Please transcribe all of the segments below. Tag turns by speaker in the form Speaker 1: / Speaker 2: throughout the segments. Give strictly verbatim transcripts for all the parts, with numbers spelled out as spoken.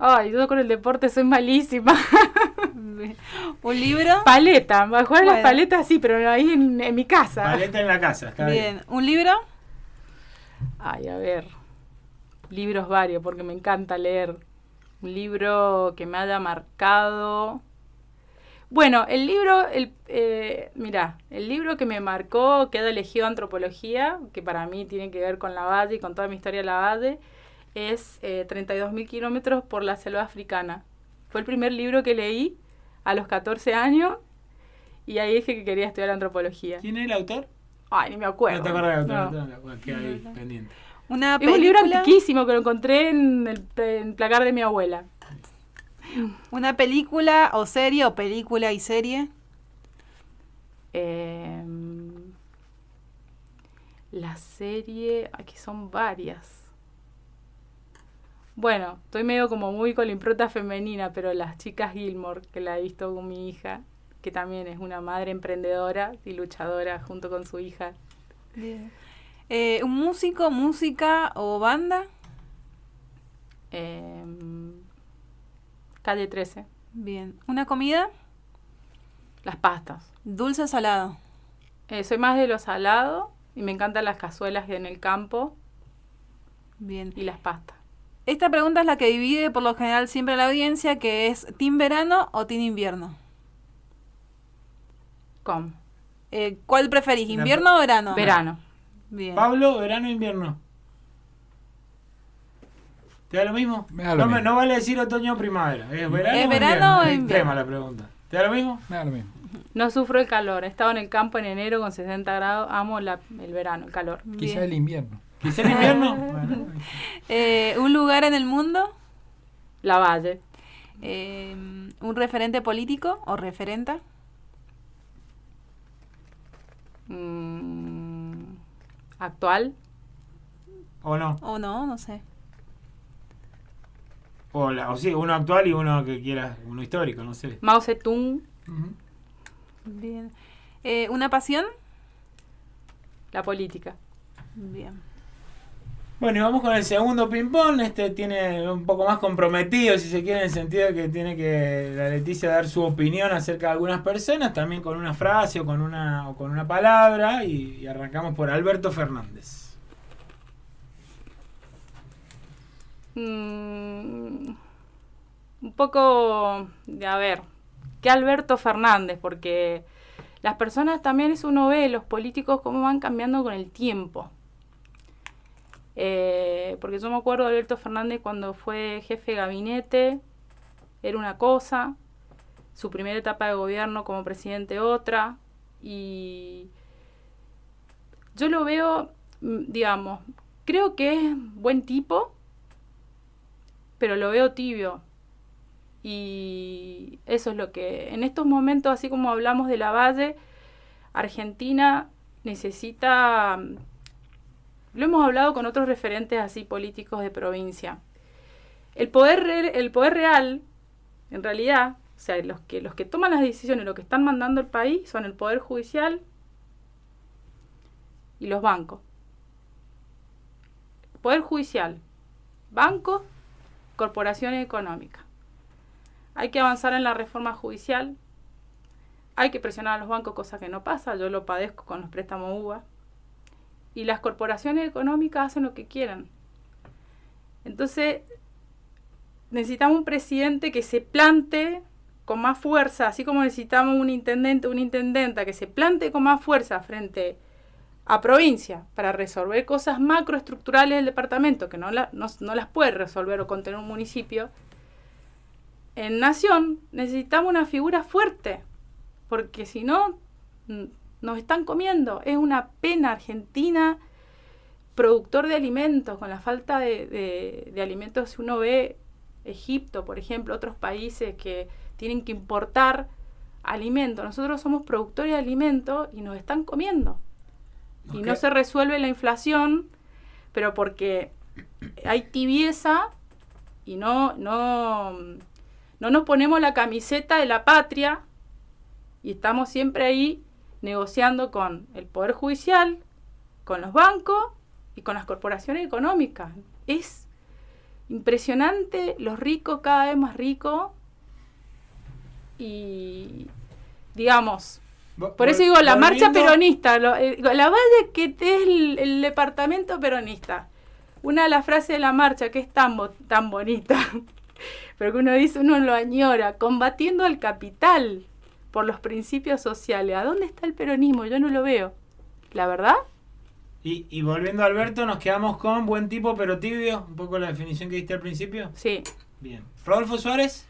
Speaker 1: Ay, yo con el deporte soy malísima.
Speaker 2: ¿Un libro?
Speaker 1: Paleta, va a jugar
Speaker 2: Bueno.
Speaker 1: las paletas sí, pero ahí en, en mi casa.
Speaker 3: Paleta en la casa, está bien.
Speaker 2: Bien. ¿Un libro?
Speaker 1: Ay, a ver. Libros varios, porque me encanta leer. Un libro que me haya marcado. Bueno, el libro, el, eh, mira, el libro que me marcó, queda elegido Antropología, que para mí tiene que ver con Lavalle y con toda mi historia de Lavalle, es eh, treinta y dos mil kilómetros por la selva africana. Fue el primer libro que leí a los catorce años y ahí dije que quería estudiar Antropología.
Speaker 3: ¿Quién es el autor?
Speaker 1: Ay, ni me acuerdo.
Speaker 3: No te acuerdas del
Speaker 1: No.
Speaker 3: autor, no. Bueno, queda ahí pendiente.
Speaker 2: Una
Speaker 1: Es
Speaker 2: película.
Speaker 1: un libro antiquísimo que lo encontré en el, en el placar de mi abuela.
Speaker 2: Una película o serie o película y serie.
Speaker 1: Eh, la serie, aquí son varias. Bueno, estoy medio como muy con la impronta femenina, pero Las Chicas Gilmore, que la he visto con mi hija, que también es una madre emprendedora y luchadora junto con su hija.
Speaker 2: Bien. Eh, ¿Un músico, música o banda?
Speaker 1: Eh, Calle trece.
Speaker 2: Bien. ¿Una comida?
Speaker 1: Las pastas.
Speaker 2: ¿Dulce o salado?
Speaker 1: Eh, soy más de lo salado y me encantan las cazuelas en el campo
Speaker 2: Bien.
Speaker 1: y las pastas.
Speaker 2: Esta pregunta es la que divide por lo general siempre a la audiencia, que es ¿team verano o team invierno?
Speaker 1: ¿Cómo?
Speaker 2: Eh, ¿Cuál preferís, invierno o verano?
Speaker 1: Verano.
Speaker 2: Bien.
Speaker 3: Pablo, verano o invierno. ¿Te da lo mismo?
Speaker 4: Me da lo
Speaker 3: no, me-
Speaker 4: mismo.
Speaker 3: no vale decir otoño o primavera. ¿Es verano
Speaker 2: ¿Es
Speaker 3: o
Speaker 2: verano
Speaker 3: invierno?
Speaker 2: o
Speaker 3: Es
Speaker 2: invierno?
Speaker 3: extrema la pregunta. ¿Te da lo mismo?
Speaker 4: Me da lo mismo.
Speaker 1: No sufro el calor. He estado en el campo en enero con sesenta grados. Amo la, el verano, el calor.
Speaker 4: Quizá
Speaker 2: Bien.
Speaker 4: el invierno.
Speaker 3: ¿Quizá el invierno? Bueno,
Speaker 2: Eh, ¿Un lugar en el mundo?
Speaker 1: La Valle.
Speaker 2: Eh, ¿Un referente político o referenta?
Speaker 1: Mm, actual.
Speaker 3: ¿o no?
Speaker 2: ¿O no? No sé.
Speaker 3: O, la, o sí, uno actual y uno que quieras, uno histórico, no sé.
Speaker 1: Mao Zedong.
Speaker 3: Ujú.
Speaker 2: Bien. Eh, ¿Una pasión?
Speaker 1: La política.
Speaker 2: Bien.
Speaker 3: Bueno, y vamos con el segundo ping-pong. Este tiene un poco más comprometido, si se quiere, en el sentido de que tiene que la Leticia dar su opinión acerca de algunas personas, también con una frase o con una, o con una palabra. Y, y arrancamos por Alberto Fernández.
Speaker 1: Mm, un poco de, a ver, ¿qué Alberto Fernández? Porque las personas también, eso uno ve, los políticos cómo van cambiando con el tiempo. Eh, porque yo me acuerdo de Alberto Fernández cuando fue jefe de gabinete, era una cosa, su primera etapa de gobierno como presidente otra, y yo lo veo, mm, digamos, creo que es buen tipo, pero lo veo tibio. Y eso es lo que, en estos momentos, así como hablamos de Lavalle, Argentina necesita, lo hemos hablado con otros referentes así políticos de provincia. El poder, re- el poder real, en realidad, o sea, los que, los que toman las decisiones, los que están mandando el país, son el Poder Judicial y los bancos. Poder Judicial, bancos, corporaciones económicas. Hay que avanzar en la reforma judicial, hay que presionar a los bancos, cosa que no pasa, yo lo padezco con los préstamos U V A, y las corporaciones económicas hacen lo que quieran. Entonces, necesitamos un presidente que se plante con más fuerza, así como necesitamos un intendente, una intendenta que se plante con más fuerza frente a provincia para resolver cosas macroestructurales del departamento, que no, la, no, no las puede resolver o contener un municipio. En Nación necesitamos una figura fuerte, porque si no, nos están comiendo. Es una pena Argentina, productor de alimentos, con la falta de, de, de alimentos. Si uno ve Egipto, por ejemplo, otros países que tienen que importar alimentos, nosotros somos productores de alimentos y nos están comiendo. Okay. Y no se resuelve la inflación, pero porque hay tibieza y no, no, no nos ponemos la camiseta de la patria y estamos siempre ahí negociando con el Poder Judicial, con los bancos y con las corporaciones económicas. Es, impresionante, los ricos cada vez más ricos y, digamos, por eso digo, la marcha peronista, lo, eh, la Valle que es el, el departamento peronista. Una de las frases de la marcha que es tan, bo, tan bonita, pero que uno dice, uno lo añora, combatiendo al capital por los principios sociales. ¿A dónde está el peronismo? Yo no lo veo. ¿La verdad?
Speaker 3: Y, y volviendo a Alberto, nos quedamos con buen tipo pero tibio, un poco la definición que diste al principio.
Speaker 1: Sí.
Speaker 3: Bien. ¿Rodolfo Suárez?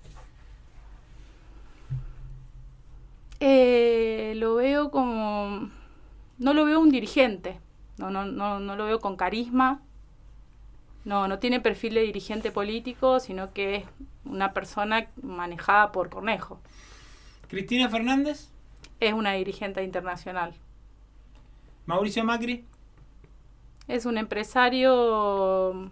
Speaker 1: Eh, lo veo como... No lo veo un dirigente. No, no, no, no lo veo con carisma. No, no tiene perfil de dirigente político, sino que es una persona manejada por Cornejo.
Speaker 3: ¿Cristina Fernández?
Speaker 1: Es una dirigente internacional.
Speaker 3: ¿Mauricio Macri?
Speaker 1: Es un empresario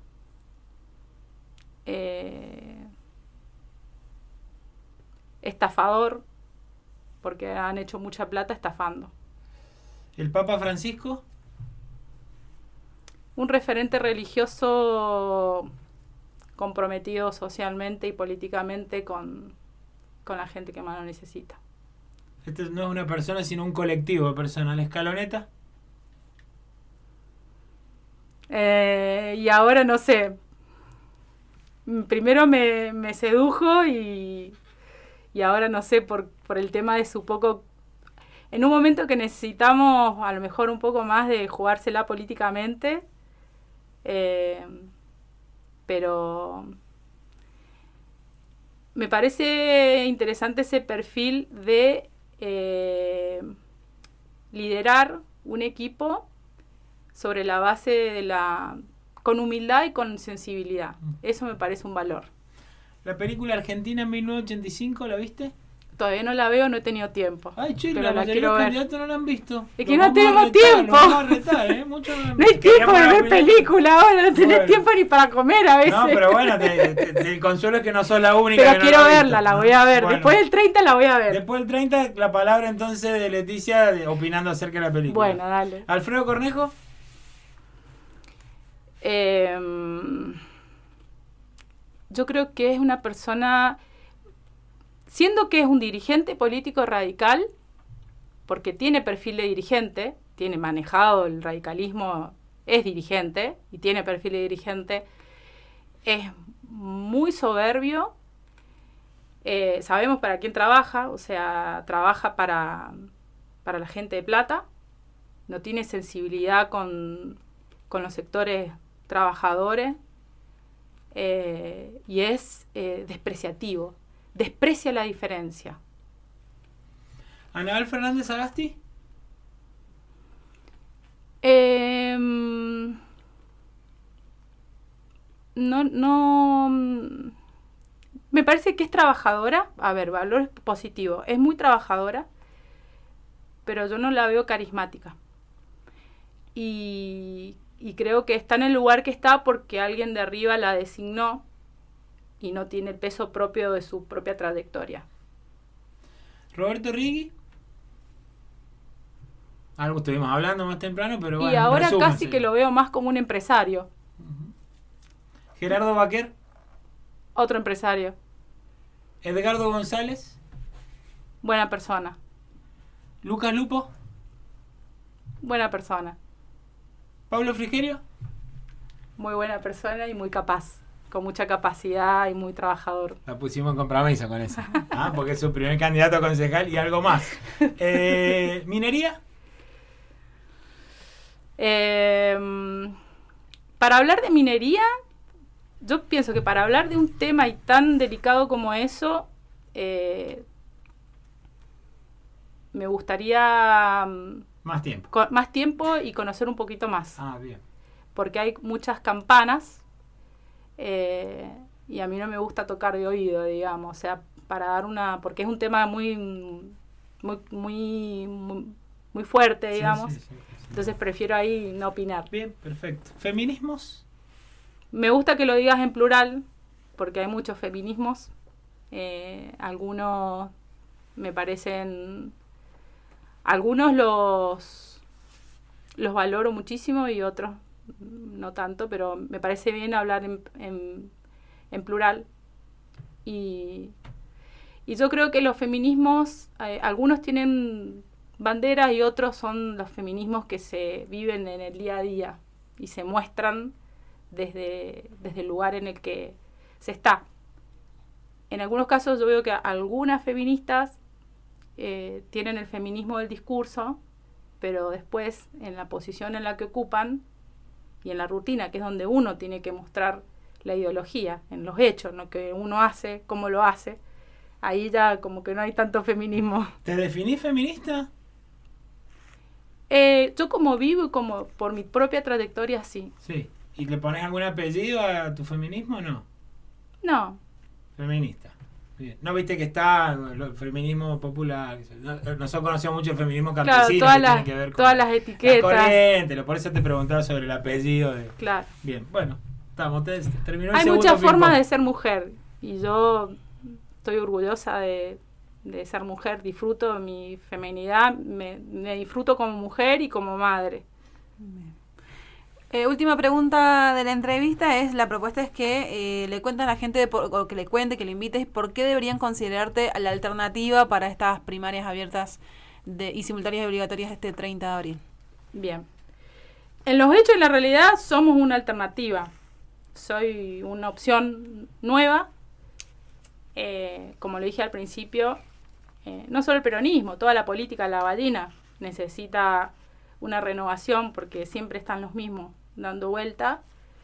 Speaker 1: eh, estafador, porque han hecho mucha plata estafando.
Speaker 3: ¿El Papa Francisco?
Speaker 1: Un referente religioso comprometido socialmente y políticamente con, con la gente que más lo necesita.
Speaker 3: Este no es una persona, sino un colectivo de personas. ¿La Escaloneta?
Speaker 1: Eh, y ahora no sé. Primero me, me sedujo y, y ahora no sé por, por el tema de su poco... En un momento que necesitamos a lo mejor un poco más de jugársela políticamente, eh, pero me parece interesante ese perfil de eh, liderar un equipo sobre la base de la... con humildad y con sensibilidad. Eso me parece un valor.
Speaker 3: ¿La película Argentina en mil novecientos ochenta y cinco la viste?
Speaker 1: Todavía no la veo, no he tenido tiempo.
Speaker 3: Ay, che,
Speaker 1: pero
Speaker 3: la
Speaker 1: la
Speaker 3: mayoría de
Speaker 1: quiero
Speaker 3: los
Speaker 1: ver.
Speaker 3: candidatos no la han visto.
Speaker 1: Es
Speaker 3: Lo
Speaker 1: que no
Speaker 3: vamos a
Speaker 1: tenemos
Speaker 3: retar,
Speaker 1: tiempo.
Speaker 3: lo vamos a retar, ¿eh? Mucho-
Speaker 1: No hay tiempo de
Speaker 3: Queríamos
Speaker 1: ver
Speaker 3: la
Speaker 1: película ahora, no tenés
Speaker 3: Bueno.
Speaker 1: tiempo ni para comer a veces.
Speaker 3: No, pero bueno, te- te- te- el consuelo es que no sos la única
Speaker 1: Pero
Speaker 3: que no
Speaker 1: quiero
Speaker 3: la ha
Speaker 1: verla,
Speaker 3: visto.
Speaker 1: la voy a ver.
Speaker 3: Bueno,
Speaker 1: Después del treinta la voy a ver.
Speaker 3: después del treinta, la palabra entonces de Leticia de- opinando acerca de la película.
Speaker 1: Bueno, dale.
Speaker 3: ¿Alfredo Cornejo?
Speaker 1: Eh, yo creo que es una persona, siendo que es un dirigente político radical, porque tiene perfil de dirigente, tiene manejado el radicalismo, es dirigente y tiene perfil de dirigente, es muy soberbio, eh, sabemos para quién trabaja, o sea, trabaja para, para la gente de plata, no tiene sensibilidad con, con los sectores trabajadores, eh, y es eh, despreciativo, desprecia la diferencia.
Speaker 3: ¿Anabel Fernández Agasti?
Speaker 1: Eh, no, no, me parece que es trabajadora, a ver, valor positivo, es muy trabajadora, pero yo no la veo carismática. Y, y creo que está en el lugar que está porque alguien de arriba la designó y no tiene el peso propio de su propia trayectoria.
Speaker 3: ¿Roberto Rigui? Algo estuvimos hablando más temprano, pero bueno.
Speaker 1: Y ahora
Speaker 3: resúmense.
Speaker 1: casi que lo veo más como un empresario,
Speaker 3: Gerardo Baquer,
Speaker 1: otro empresario,
Speaker 3: Edgardo González,
Speaker 1: buena persona,
Speaker 3: Lucas Lupo,
Speaker 1: buena persona,
Speaker 3: Pablo Frigerio.
Speaker 1: muy buena persona y muy capaz, con mucha capacidad y muy trabajador.
Speaker 3: La pusimos en compromiso con eso. Ah, porque es su primer candidato a concejal y algo más. Eh, ¿Minería?
Speaker 1: Eh, para hablar de minería, yo pienso que para hablar de un tema y tan delicado como eso, eh, me gustaría mm,
Speaker 3: Más tiempo.
Speaker 1: co- más tiempo y conocer un poquito más,
Speaker 3: Ah, bien.
Speaker 1: porque hay muchas campanas eh, y a mí no me gusta tocar de oído, digamos, o sea, para dar una, porque es un tema muy, muy, muy, muy, muy fuerte,
Speaker 3: Sí,
Speaker 1: digamos.
Speaker 3: sí, sí, sí.
Speaker 1: Entonces prefiero ahí no opinar.
Speaker 3: Bien, perfecto. ¿Feminismos?
Speaker 1: Me gusta que lo digas en plural, porque hay muchos feminismos. Eh, algunos me parecen... Algunos los, los valoro muchísimo y otros no tanto, pero me parece bien hablar en, en, en plural. Y, y yo creo que los feminismos, eh, algunos tienen banderas y otros son los feminismos que se viven en el día a día y se muestran desde, desde el lugar en el que se está. En algunos casos yo veo que algunas feministas eh, tienen el feminismo del discurso, pero después en la posición en la que ocupan y en la rutina, que es donde uno tiene que mostrar la ideología, en los hechos, lo que uno hace, cómo lo hace, ahí ya como que no hay tanto feminismo.
Speaker 3: ¿Te definís feminista?
Speaker 1: Eh, yo como vivo y como por mi propia trayectoria, sí.
Speaker 3: Sí. ¿Y le pones algún apellido a tu feminismo o no?
Speaker 1: No.
Speaker 3: Feminista. Bien. ¿No viste que está el feminismo popular? Nosotros conocemos mucho el feminismo campesino,
Speaker 1: claro, todas
Speaker 3: que
Speaker 1: las,
Speaker 3: tiene que ver con
Speaker 1: todas las etiquetas.
Speaker 3: La corriente, por eso te preguntaba sobre el apellido. De...
Speaker 1: Claro.
Speaker 3: Bien, bueno, estamos, te, terminó el
Speaker 1: Hay
Speaker 3: segundo
Speaker 1: muchas formas
Speaker 3: ping-pong.
Speaker 1: de ser mujer y yo estoy orgullosa de, de ser mujer, disfruto de mi feminidad, me, me disfruto como mujer y como madre.
Speaker 2: Eh, última pregunta de la entrevista es, la propuesta es que eh, le cuenten a la gente, de por, o que le cuente, que le invites, por qué deberían considerarte la alternativa para estas primarias abiertas de, y simultáneas y obligatorias este treinta de abril.
Speaker 1: Bien. En los hechos y en la realidad somos una alternativa. Soy una opción nueva. Eh, como lo dije al principio, eh, no solo el peronismo, toda la política lavallina necesita una renovación porque siempre están los mismos dando vuelta.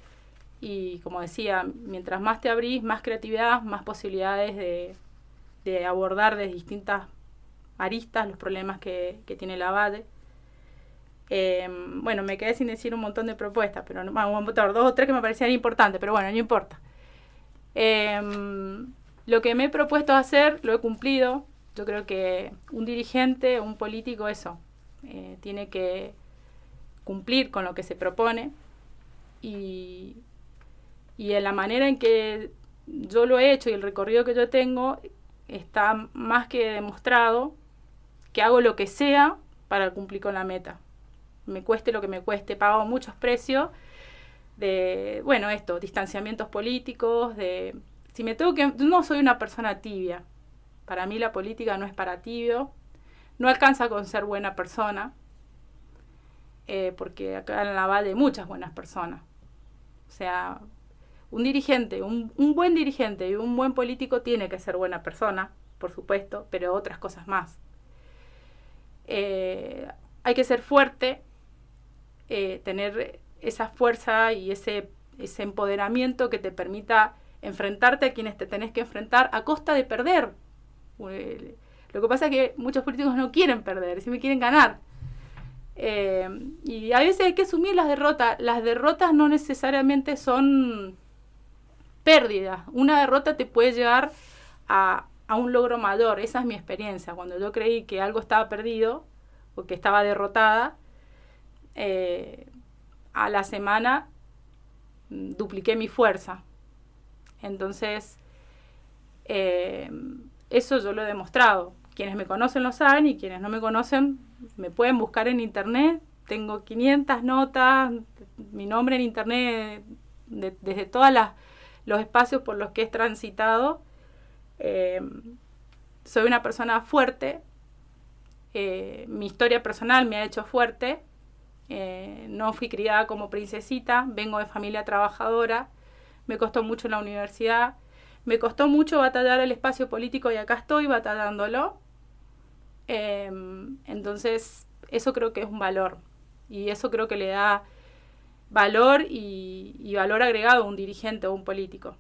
Speaker 1: Y como decía, mientras más te abrís, más creatividad, más posibilidades de, de abordar de distintas aristas los problemas que, que tiene la Valle. Eh, bueno, me quedé sin decir un montón de propuestas, pero no, vamos a votar dos o tres que me parecían importantes, pero bueno, no importa. Eh, lo que me he propuesto hacer, lo he cumplido. Yo creo que un dirigente, un político, eso, eh, tiene que cumplir con lo que se propone y, y en la manera en que yo lo he hecho y el recorrido que yo tengo está más que demostrado que hago lo que sea para cumplir con la meta. Me cueste lo que me cueste, pago muchos precios de, bueno, esto, distanciamientos políticos, de, si me tengo que, no soy una persona tibia, para mí la política no es para tibio, no alcanza con ser buena persona, eh, porque acá en la Valle hay muchas buenas personas, o sea, un dirigente, un, un buen dirigente y un buen político tiene que ser buena persona, por supuesto, pero otras cosas más. Eh, hay que ser fuerte, eh, tener esa fuerza y ese, ese empoderamiento que te permita enfrentarte a quienes te tenés que enfrentar a costa de perder. Eh, lo que pasa es que muchos políticos no quieren perder, siempre quieren ganar. Eh, y a veces hay que asumir las derrotas. Las derrotas no necesariamente son pérdidas. Una derrota te puede llevar a, a un logro mayor. Esa es mi experiencia. Cuando yo creí que algo estaba perdido o que estaba derrotada, eh, a la semana dupliqué mi fuerza. Entonces, eh, eso yo lo he demostrado. Quienes me conocen lo saben y quienes no me conocen me pueden buscar en internet. Tengo quinientas notas, mi nombre en internet, de, desde todos los espacios por los que he transitado. Eh, soy una persona fuerte. Eh, mi historia personal me ha hecho fuerte. Eh, no fui criada como princesita, vengo de familia trabajadora. Me costó mucho en la universidad. Me costó mucho batallar el espacio político y acá estoy batallándolo. Eh, entonces, eso creo que es un valor. Y eso creo que le da valor y, y valor agregado a un dirigente o un político.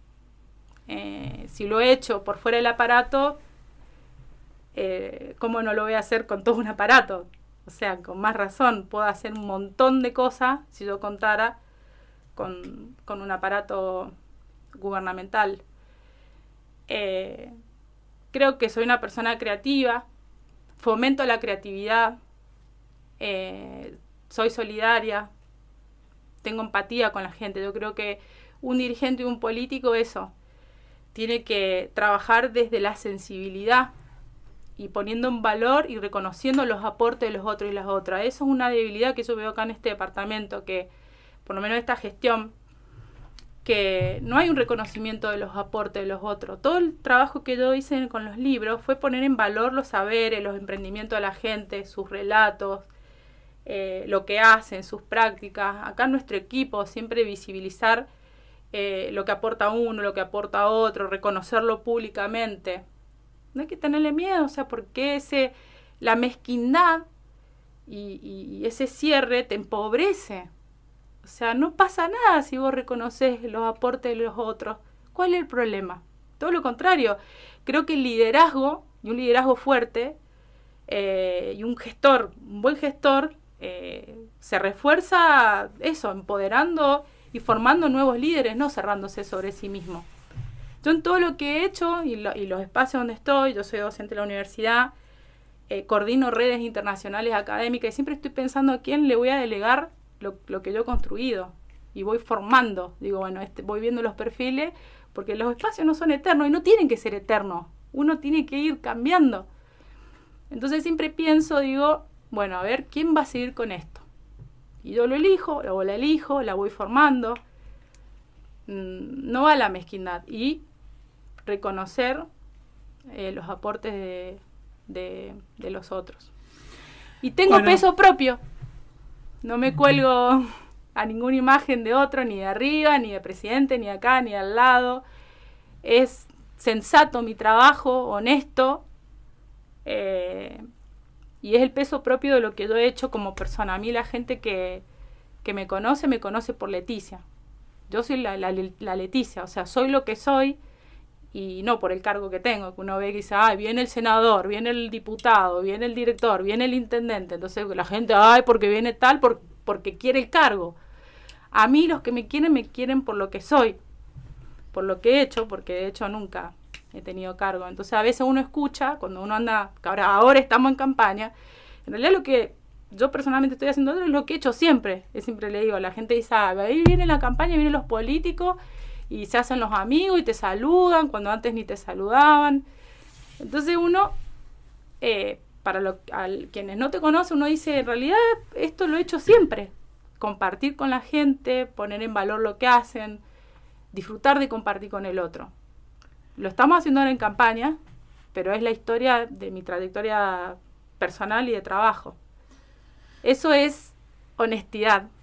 Speaker 1: Eh, si lo he hecho por fuera del aparato, eh, ¿cómo no lo voy a hacer con todo un aparato? O sea, con más razón, puedo hacer un montón de cosas si yo contara con, con un aparato gubernamental. Eh, creo que soy una persona creativa, fomento la creatividad, eh, soy solidaria, tengo empatía con la gente. Yo creo que un dirigente y un político, eso, tiene que trabajar desde la sensibilidad y poniendo en valor y reconociendo los aportes de los otros y las otras. Eso es una debilidad que yo veo acá en este departamento, que por lo menos esta gestión, que no hay un reconocimiento de los aportes de los otros. Todo el trabajo que yo hice con los libros fue poner en valor los saberes, los emprendimientos de la gente, sus relatos, eh, lo que hacen, sus prácticas. Acá en nuestro equipo siempre visibilizar eh, lo que aporta uno, lo que aporta otro, reconocerlo públicamente. No hay que tenerle miedo, o sea, porque ese, la mezquindad y, y, y ese cierre te empobrece. O sea, no pasa nada si vos reconoces los aportes de los otros. ¿Cuál es el problema? Todo lo contrario. Creo que el liderazgo, y un liderazgo fuerte, eh, y un gestor, un buen gestor, eh, se refuerza eso, empoderando y formando nuevos líderes, no cerrándose sobre sí mismo. Yo en todo lo que he hecho, y, lo, y los espacios donde estoy, yo soy docente de la universidad, eh, coordino redes internacionales académicas, y siempre estoy pensando a quién le voy a delegar Lo, lo que yo he construido, y voy formando, digo, bueno, este, voy viendo los perfiles, porque los espacios no son eternos y no tienen que ser eternos, uno tiene que ir cambiando. Entonces siempre pienso, digo, bueno, a ver, ¿quién va a seguir con esto? Y yo lo elijo, o la elijo, la voy formando. No va la mezquindad, y reconocer eh, los aportes de, de, de los otros. Y tengo bueno. peso propio. No me cuelgo a ninguna imagen de otro, ni de arriba, ni de presidente, ni de acá, ni de al lado. Es sensato mi trabajo, honesto, eh, y es el peso propio de lo que yo he hecho como persona. A mí la gente que, que me conoce, me conoce por Leticia. Yo soy la, la, la Leticia, o sea, soy lo que soy, y no por el cargo que tengo, que uno ve que dice, ay, viene el senador, viene el diputado, viene el director, viene el intendente. Entonces la gente, ay, porque viene tal, por, porque quiere el cargo. A mí los que me quieren, me quieren por lo que soy, por lo que he hecho, porque de hecho nunca he tenido cargo. Entonces a veces uno escucha, cuando uno anda, ahora, ahora estamos en campaña, en realidad lo que yo personalmente estoy haciendo es lo que he hecho siempre. Yo siempre le digo, la gente dice, ah, ahí viene la campaña, vienen los políticos, y se hacen los amigos y te saludan cuando antes ni te saludaban. Entonces uno, eh, para lo, al, quienes no te conocen, uno dice, en realidad esto lo he hecho siempre. Compartir con la gente, poner en valor lo que hacen, disfrutar de compartir con el otro. Lo estamos haciendo ahora en campaña, pero es la historia de mi trayectoria personal y de trabajo. Eso es honestidad.